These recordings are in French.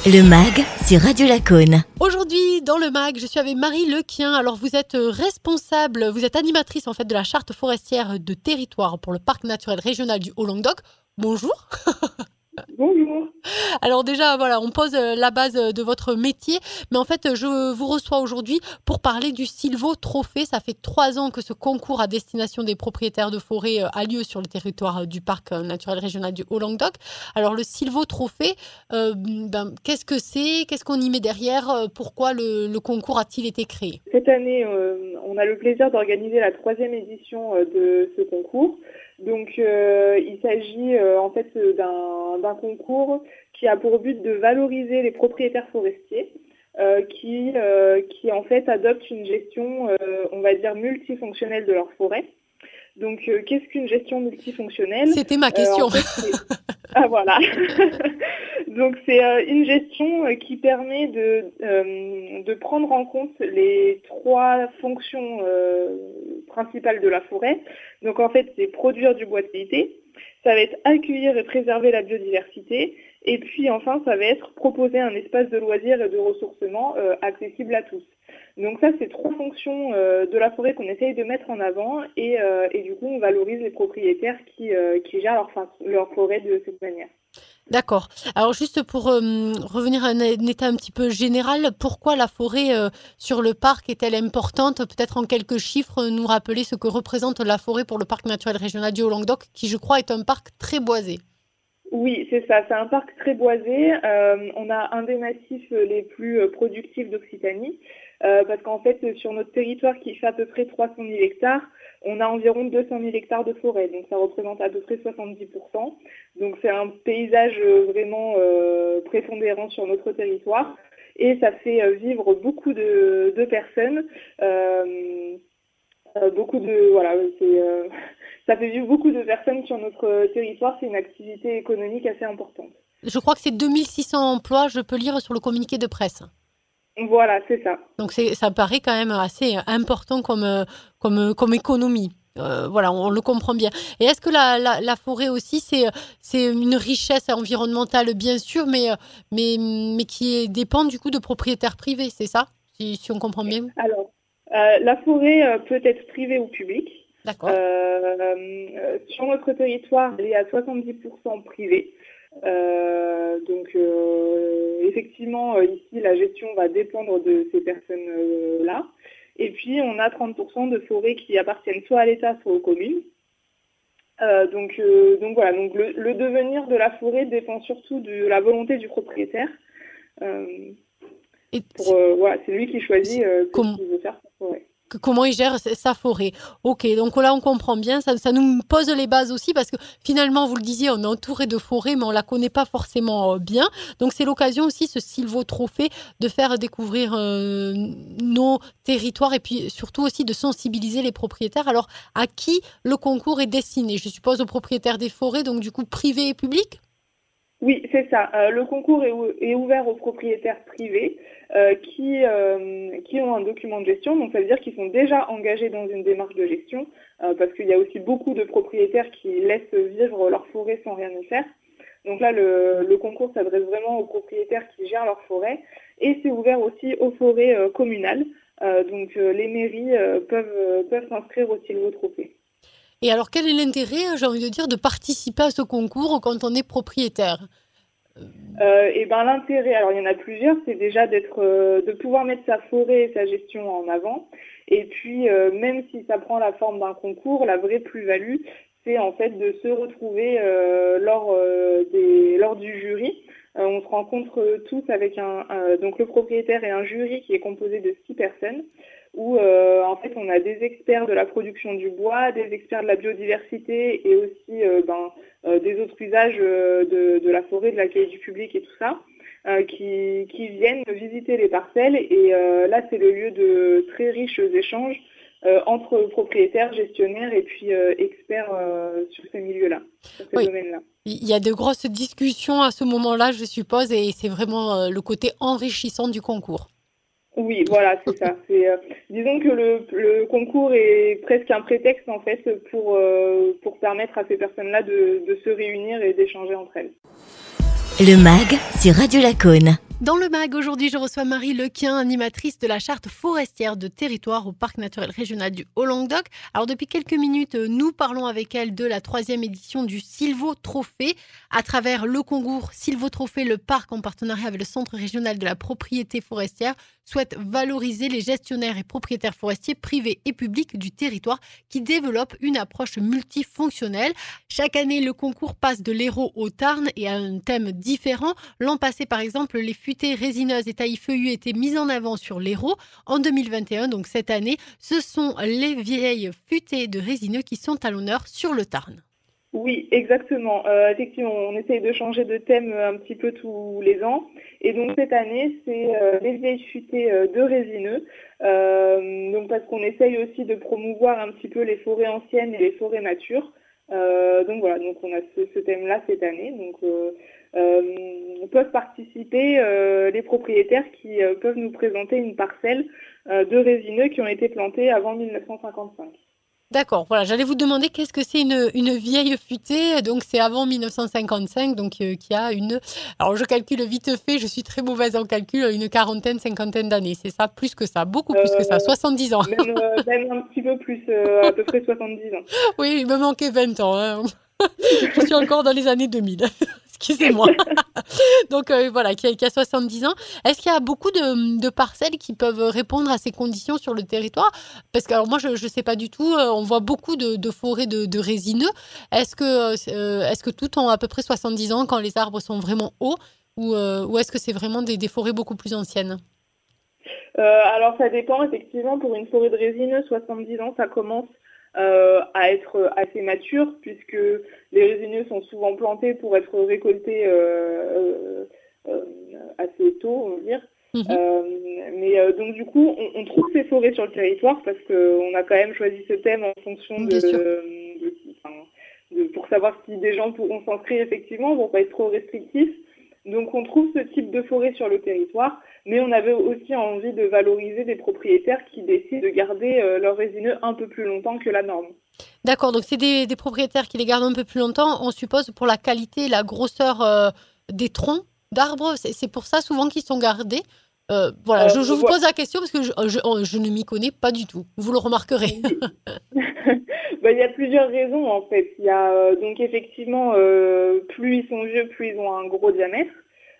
Le MAG sur Radio Lacaune. Aujourd'hui, dans le MAG, je suis avec Marie Lequien. Alors, vous êtes responsable, vous êtes animatrice en fait de la charte forestière de territoire pour le parc naturel régional du Haut-Languedoc. Bonjour. Bonjour. Alors déjà, voilà, on pose la base de votre métier. Mais en fait, je vous reçois aujourd'hui pour parler du Sylvo-Trophée. Ça fait 3 ans que ce concours à destination des propriétaires de forêt a lieu sur le territoire du parc naturel régional du Haut-Languedoc. Alors le Sylvo-Trophée, qu'est-ce que c'est? Qu'est-ce qu'on y met derrière? Pourquoi le concours a-t-il été créé? Cette année, on a le plaisir d'organiser la 3e édition de ce concours. Donc, il s'agit en fait d'un concours qui a pour but de valoriser les propriétaires forestiers qui en fait adoptent une gestion, on va dire, multifonctionnelle de leur forêt. Donc, qu'est-ce qu'une gestion multifonctionnelle? C'était ma question. En fait, ah voilà. Donc, c'est une gestion qui permet de prendre en compte les 3 fonctions principales de la forêt. Donc, en fait, c'est produire du bois de qualité, ça va être accueillir et préserver la biodiversité, et puis enfin, ça va être proposer un espace de loisirs et de ressourcement accessible à tous. Donc ça, c'est 3 fonctions de la forêt qu'on essaye de mettre en avant, et du coup, on valorise les propriétaires qui gèrent leur forêt de cette manière. D'accord. Alors juste pour revenir à un état un petit peu général, pourquoi la forêt sur le parc est-elle importante? Peut-être en quelques chiffres, nous rappeler ce que représente la forêt pour le parc naturel régional du Haut-Languedoc, qui je crois est un parc très boisé. Oui, c'est ça. C'est un parc très boisé. On a un des massifs les plus productifs d'Occitanie, parce qu'en fait, sur notre territoire qui fait à peu près 300 000 hectares, on a environ 200 000 hectares de forêt, donc ça représente à peu près 70%. Donc c'est un paysage vraiment prépondérant sur notre territoire, et ça fait vivre beaucoup de personnes. Ça fait vivre beaucoup de personnes sur notre territoire. C'est une activité économique assez importante. Je crois que c'est 2600 emplois, je peux lire sur le communiqué de presse. Voilà, c'est ça. Donc ça paraît quand même assez important comme économie. Voilà, on le comprend bien. Et est-ce que la forêt aussi, c'est une richesse environnementale, bien sûr, mais qui dépend du coup de propriétaires privés, c'est ça, si on comprend bien? Alors, la forêt peut être privée ou publique. D'accord. Sur notre territoire, elle est à 70% privée. Donc, effectivement, ici, la gestion va dépendre de ces personnes-là. Et puis, on a 30% de forêts qui appartiennent soit à l'État, soit aux communes. Donc voilà. Donc, le devenir de la forêt dépend surtout de la volonté du propriétaire. Voilà, c'est lui qui choisit ce qu'il veut faire sa forêt. Comment il gère sa forêt. Ok, donc là on comprend bien, ça nous pose les bases aussi parce que finalement, vous le disiez, on est entouré de forêts mais on ne la connaît pas forcément bien. Donc c'est l'occasion aussi, ce Sylvo-Trophée, de faire découvrir nos territoires et puis surtout aussi de sensibiliser les propriétaires. Alors à qui le concours est destiné? Je suppose aux propriétaires des forêts, donc du coup privés et publics? Oui, c'est ça. Le concours est ouvert aux propriétaires privés qui ont un document de gestion. Donc, ça veut dire qu'ils sont déjà engagés dans une démarche de gestion parce qu'il y a aussi beaucoup de propriétaires qui laissent vivre leur forêt sans rien y faire. Donc là, le concours s'adresse vraiment aux propriétaires qui gèrent leur forêt, et c'est ouvert aussi aux forêts communales. Donc, les mairies peuvent s'inscrire au Sylvo-Trophée. Et alors, quel est l'intérêt, j'ai envie de dire, de participer à ce concours quand on est propriétaire? L'intérêt, alors il y en a plusieurs, c'est déjà de pouvoir mettre sa forêt et sa gestion en avant. Et puis, même si ça prend la forme d'un concours, la vraie plus-value, c'est en fait de se retrouver lors du jury. On se rencontre tous avec donc le propriétaire et un jury qui est composé de 6 personnes. Où en fait on a des experts de la production du bois, des experts de la biodiversité et aussi des autres usages de la forêt, de l'accueil du public et tout ça, qui viennent visiter les parcelles. Et là, c'est le lieu de très riches échanges entre propriétaires, gestionnaires et puis experts sur ces milieux-là, sur ces domaines-là. Il y a de grosses discussions à ce moment-là, je suppose, et c'est vraiment le côté enrichissant du concours. Oui, voilà, c'est ça. Disons que le concours est presque un prétexte en fait pour permettre à ces personnes-là de se réunir et d'échanger entre elles. Le MAG sur Radio Lacaune. Dans le MAG, aujourd'hui, je reçois Marie Lequien, animatrice de la charte forestière de territoire au Parc naturel régional du Haut-Languedoc. Alors, depuis quelques minutes, nous parlons avec elle de la 3e édition du Sylvo-Trophée. À travers le concours Sylvo-Trophée, le parc, en partenariat avec le Centre régional de la propriété forestière, souhaite valoriser les gestionnaires et propriétaires forestiers privés et publics du territoire qui développent une approche multifonctionnelle. Chaque année, le concours passe de l'Hérault au Tarn et à un thème différent. L'an passé, par exemple, les futaies résineuses et taillis feuillus étaient mises en avant sur l'Hérault. En 2021, donc cette année, ce sont les vieilles futaies de résineux qui sont à l'honneur sur le Tarn. Oui, exactement. Effectivement, on essaye de changer de thème un petit peu tous les ans. Et donc cette année, c'est les vieilles futaies de résineux. Donc parce qu'on essaye aussi de promouvoir un petit peu les forêts anciennes et les forêts matures. Donc voilà, donc on a ce thème-là cette année. Donc peuvent participer les propriétaires qui peuvent nous présenter une parcelle de résineux qui ont été plantés avant 1955. D'accord, voilà, j'allais vous demander qu'est-ce que c'est une vieille futée, donc c'est avant 1955, donc qui a une... Alors je calcule vite fait, je suis très mauvaise en calcul, une quarantaine, cinquantaine d'années, c'est ça, plus que ça, beaucoup plus que ça, 70 ans. Même un petit peu plus, à peu près 70 ans. Oui, il me manquait 20 ans, hein. Je suis encore dans les années 2000. Excusez-moi. Donc voilà, qui a 70 ans. Est-ce qu'il y a beaucoup de parcelles qui peuvent répondre à ces conditions sur le territoire? Parce que alors moi, je ne sais pas du tout. On voit beaucoup de forêts de résineux. Est-ce que toutes ont à peu près 70 ans quand les arbres sont vraiment hauts ou est-ce que c'est vraiment des forêts beaucoup plus anciennes? Alors ça dépend. Effectivement, pour une forêt de résineux, 70 ans, ça commence à être assez mature, puisque les résineux sont souvent plantés pour être récoltés assez tôt, on va dire. Mais donc du coup, on trouve ces forêts sur le territoire parce qu'on a quand même choisi ce thème en fonction pour savoir si des gens pourront s'inscrire effectivement, pour pas être trop restrictifs. Donc on trouve ce type de forêt sur le territoire, mais on avait aussi envie de valoriser des propriétaires qui décident de garder leurs résineux un peu plus longtemps que la norme. D'accord, donc c'est des propriétaires qui les gardent un peu plus longtemps, on suppose pour la qualité et la grosseur des troncs d'arbres, c'est pour ça souvent qu'ils sont gardés. Voilà, je vous pose la question parce que je ne m'y connais pas du tout, vous le remarquerez. Il y a plusieurs raisons en fait. Il y a donc effectivement, plus ils sont vieux, plus ils ont un gros diamètre.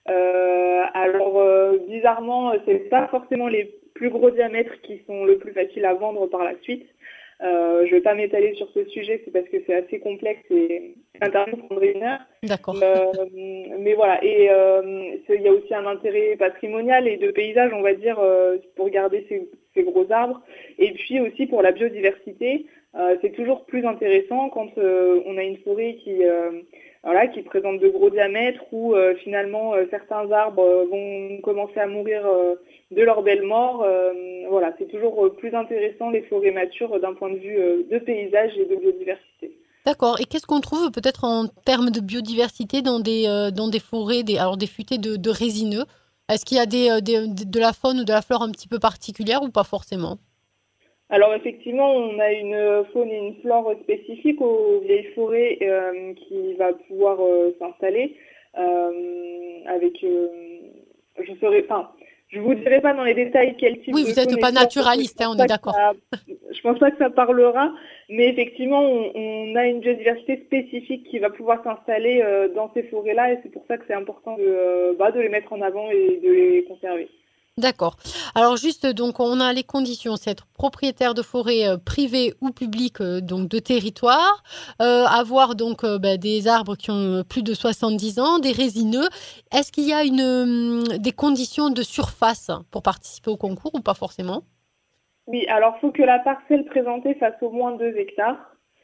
Bizarrement, c'est pas forcément les plus gros diamètres qui sont le plus faciles à vendre par la suite. Je vais pas m'étaler sur ce sujet, c'est parce que c'est assez complexe et Internet prendrait une heure. D'accord. Mais voilà, et il y a aussi un intérêt patrimonial et de paysage, on va dire, pour garder ces gros arbres. Et puis aussi pour la biodiversité, c'est toujours plus intéressant quand on a une forêt qui présente de gros diamètres où finalement certains arbres vont commencer à mourir de leur belle mort. Voilà, c'est toujours plus intéressant les forêts matures d'un point de vue de paysage et de biodiversité. D'accord. Et qu'est-ce qu'on trouve peut-être en termes de biodiversité dans des forêts, des futaies de résineux? Est-ce qu'il y a de la faune ou de la flore un petit peu particulière ou pas forcément? Alors effectivement, on a une faune et une flore spécifiques aux vieilles forêts qui va pouvoir s'installer avec. Je vous dirai pas dans les détails quel type. Oui, vous n'êtes pas naturaliste, on est d'accord. Je pense pas que ça parlera, mais effectivement, on a une biodiversité spécifique qui va pouvoir s'installer dans ces forêts-là, et c'est pour ça que c'est important de les mettre en avant et de les conserver. D'accord. Alors juste, donc on a les conditions, c'est être propriétaire de forêt privée ou publique, donc de territoire, avoir donc des arbres qui ont plus de 70 ans, des résineux. Est-ce qu'il y a des conditions de surface pour participer au concours ou pas forcément? Oui, alors il faut que la parcelle présentée fasse au moins 2 hectares.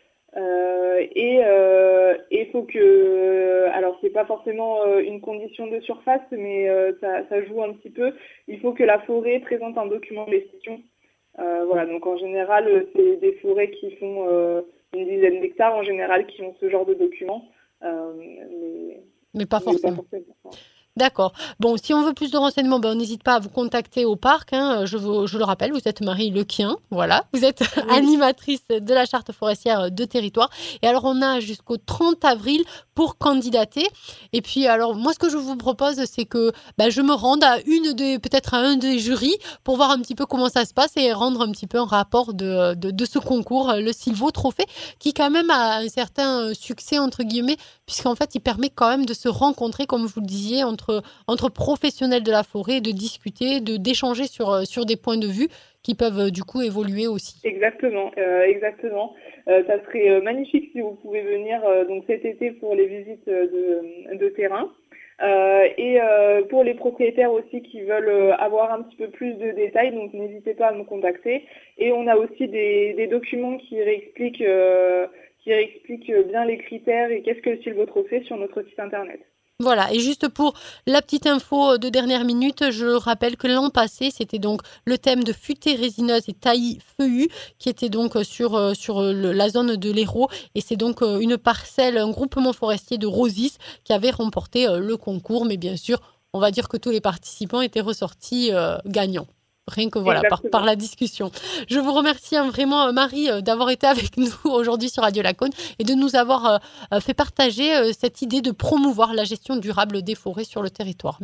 Et faut que, alors c'est pas forcément une condition de surface, mais ça joue un petit peu. Il faut que la forêt présente un document de gestion. Voilà, donc en général, c'est des forêts qui font une dizaine d'hectares en général qui ont ce genre de document. Mais pas forcément. D'accord. Bon, si on veut plus de renseignements, on n'hésite pas à vous contacter au parc, hein. Je le rappelle, vous êtes Marie Lequien, voilà. Vous êtes Oui, animatrice de la charte forestière de territoire. Et alors, on a jusqu'au 30 avril pour candidater. Et puis, alors, moi, ce que je vous propose, c'est que je me rende peut-être à un des jurys pour voir un petit peu comment ça se passe et rendre un petit peu un rapport de ce concours, le Silvo Trophée, qui quand même a un certain succès, entre guillemets, puisqu'en fait, il permet quand même de se rencontrer, comme vous le disiez, entre professionnels de la forêt, de discuter, d'échanger sur des points de vue qui peuvent du coup évoluer aussi. exactement, exactement. Ça serait magnifique si vous pouvez venir donc cet été pour les visites de terrain. Et pour les propriétaires aussi qui veulent avoir un petit peu plus de détails, donc n'hésitez pas à me contacter. Et on a aussi des documents qui réexpliquent bien les critères et qu'est-ce que le sylvotrophée sur notre site internet. Voilà, et juste pour la petite info de dernière minute, je rappelle que l'an passé, c'était donc le thème de futaies résineuses et taillis feuillus qui était donc sur la zone de l'Hérault. Et c'est donc une parcelle, un groupement forestier de Rosis qui avait remporté le concours. Mais bien sûr, on va dire que tous les participants étaient ressortis gagnants. Rien que voilà, par la discussion. Je vous remercie vraiment, Marie, d'avoir été avec nous aujourd'hui sur Radio Lacaune et de nous avoir fait partager cette idée de promouvoir la gestion durable des forêts sur le territoire.